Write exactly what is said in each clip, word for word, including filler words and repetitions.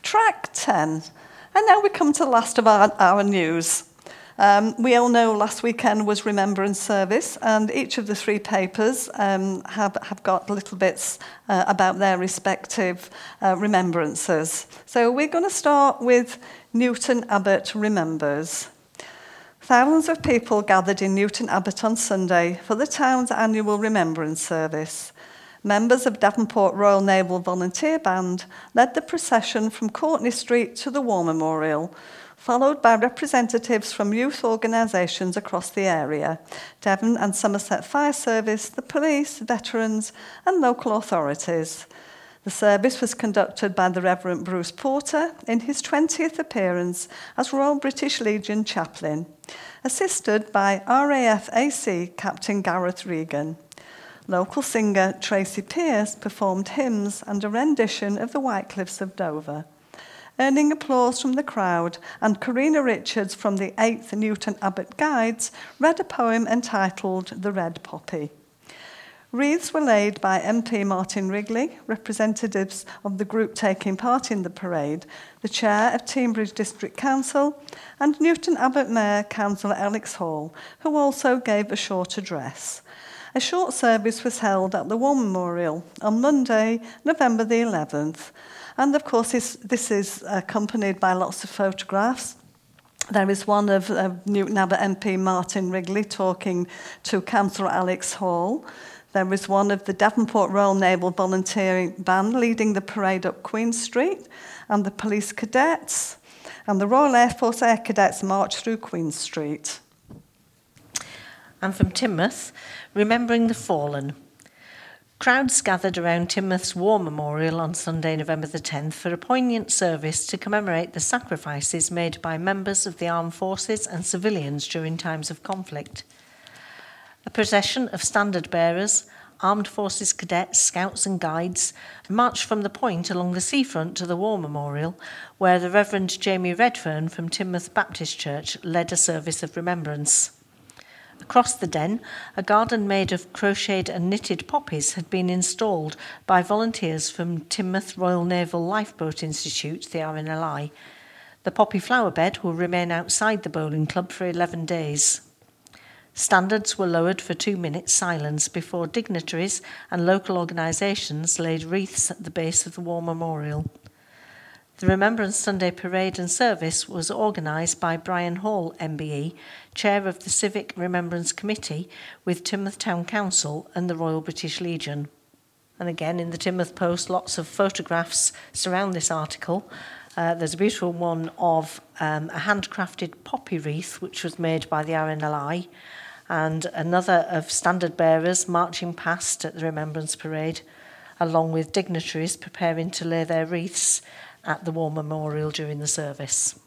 Track ten. And now we come to the last of our, our news. Um, we all know last weekend was Remembrance Service, and each of the three papers um, have, have got little bits uh, about their respective uh, remembrances. So we're going to start with Newton Abbot Remembers. Thousands of people gathered in Newton Abbot on Sunday for the town's annual Remembrance Service. Members of Devonport Royal Naval Volunteer Band led the procession from Courtney Street to the War Memorial, followed by representatives from youth organisations across the area, Devon and Somerset Fire Service, the police, veterans and local authorities. The service was conducted by the Reverend Bruce Porter in his twentieth appearance as Royal British Legion Chaplain, assisted by R A F A C Captain Gareth Regan. Local singer Tracy Pearce performed hymns and a rendition of the White Cliffs of Dover. Earning applause from the crowd, and Karina Richards from the eighth Newton Abbot Guides read a poem entitled The Red Poppy. Wreaths were laid by M P Martin Wrigley, representatives of the group taking part in the parade, the chair of Teignbridge District Council, and Newton Abbot Mayor Councillor Alex Hall, who also gave a short address. A short service was held at the War Memorial on Monday, November the eleventh. And of course, this, this is accompanied by lots of photographs. There is one of uh, Newton Abbot M P Martin Wrigley talking to Councillor Alex Hall. There is one of the Devonport Royal Naval Volunteering Band leading the parade up Queen Street, and the police cadets, and the Royal Air Force Air Cadets march through Queen Street. And from Teignmouth, Remembering the Fallen. Crowds gathered around Teignmouth's War Memorial on Sunday, November the tenth, for a poignant service to commemorate the sacrifices made by members of the armed forces and civilians during times of conflict. A procession of standard bearers, armed forces cadets, scouts and guides marched from the point along the seafront to the War Memorial, where the Reverend Jamie Redfern from Teignmouth Baptist Church led a service of remembrance. Across the den, a garden made of crocheted and knitted poppies had been installed by volunteers from Teignmouth Royal Naval Lifeboat Institute, the R N L I. The poppy flower bed will remain outside the bowling club for eleven days. Standards were lowered for two minutes silence before dignitaries and local organisations laid wreaths at the base of the War Memorial. The Remembrance Sunday Parade and Service was organised by Brian Hall, M B E, Chair of the Civic Remembrance Committee, with Teignmouth Town Council and the Royal British Legion. And again, in the Teignmouth Post, lots of photographs surround this article. Uh, there's a beautiful one of um, a handcrafted poppy wreath, which was made by the R N L I, and another of standard bearers marching past at the Remembrance Parade, along with dignitaries preparing to lay their wreaths at the War Memorial during the service.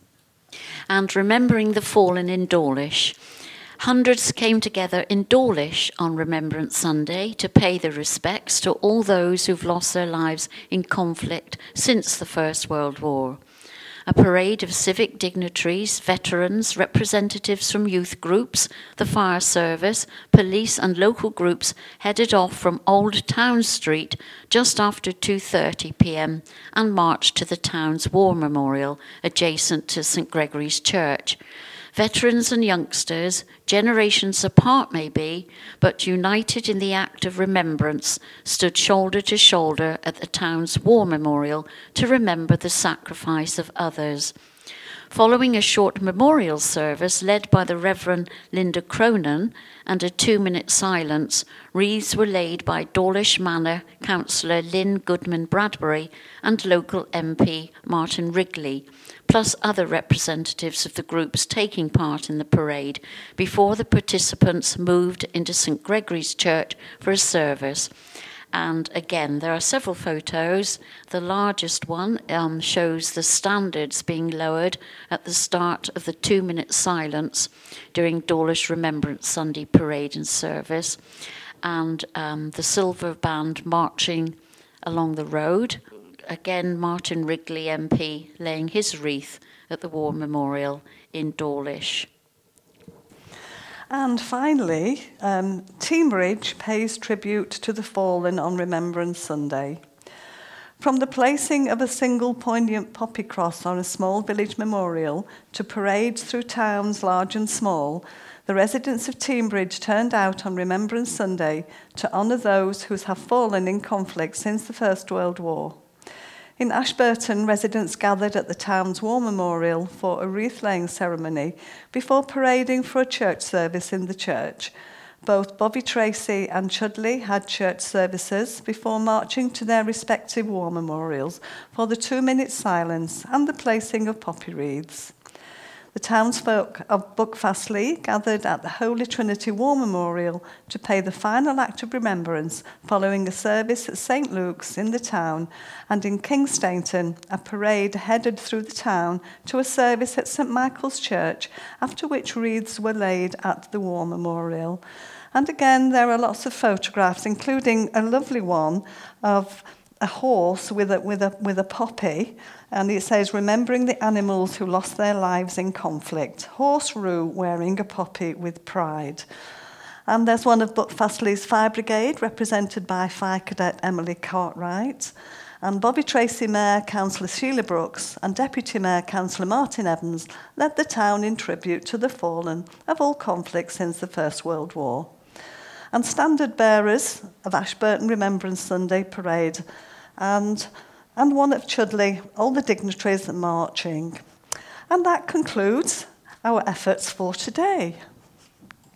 And Remembering the Fallen in Dawlish. Hundreds came together in Dawlish on Remembrance Sunday to pay their respects to all those who've lost their lives in conflict since the First World War. A parade of civic dignitaries, veterans, representatives from youth groups, the fire service, police and local groups headed off from Old Town Street just after two thirty p m and marched to the town's War Memorial adjacent to St Gregory's Church. Veterans and youngsters, generations apart maybe, but united in the act of remembrance, stood shoulder to shoulder at the town's War Memorial to remember the sacrifice of others. Following a short memorial service led by the Reverend Linda Cronin and a two-minute silence, wreaths were laid by Dawlish Manor Councillor Lynn Goodman Bradbury and local M P Martin Wrigley, plus other representatives of the groups taking part in the parade, before the participants moved into St Gregory's Church for a service. And again, there are several photos. The largest one um, shows the standards being lowered at the start of the two-minute silence during Dawlish Remembrance Sunday Parade and Service, and um, the silver band marching along the road. Again, Martin Wrigley M P laying his wreath at the War Memorial in Dawlish. And finally, um, Teignbridge pays tribute to the fallen on Remembrance Sunday. From the placing of a single poignant poppy cross on a small village memorial to parades through towns large and small, the residents of Teignbridge turned out on Remembrance Sunday to honour those who have fallen in conflict since the First World War. In Ashburton, residents gathered at the town's war memorial for a wreath-laying ceremony before parading for a church service in the church. Both Bobby Tracy and Chudley had church services before marching to their respective war memorials for the two-minute silence and the placing of poppy wreaths. The townsfolk of Buckfastleigh gathered at the Holy Trinity War Memorial to pay the final act of remembrance following a service at Saint Luke's in the town, and in Kingstainton, a parade headed through the town to a service at St Michael's Church, after which wreaths were laid at the War Memorial. And again, there are lots of photographs, including a lovely one of a horse with a, with a, with a poppy, and it says, remembering the animals who lost their lives in conflict. Horse Roo wearing a poppy with pride. And there's one of Buckfastleigh's Fire Brigade, represented by Fire Cadet Emily Cartwright. And Bobby Tracy Mayor Councillor Sheila Brooks and Deputy Mayor Councillor Martin Evans led the town in tribute to the fallen of all conflicts since the First World War. And standard bearers of Ashburton Remembrance Sunday Parade and and one of Chudley, all the dignitaries marching. And that concludes our efforts for today.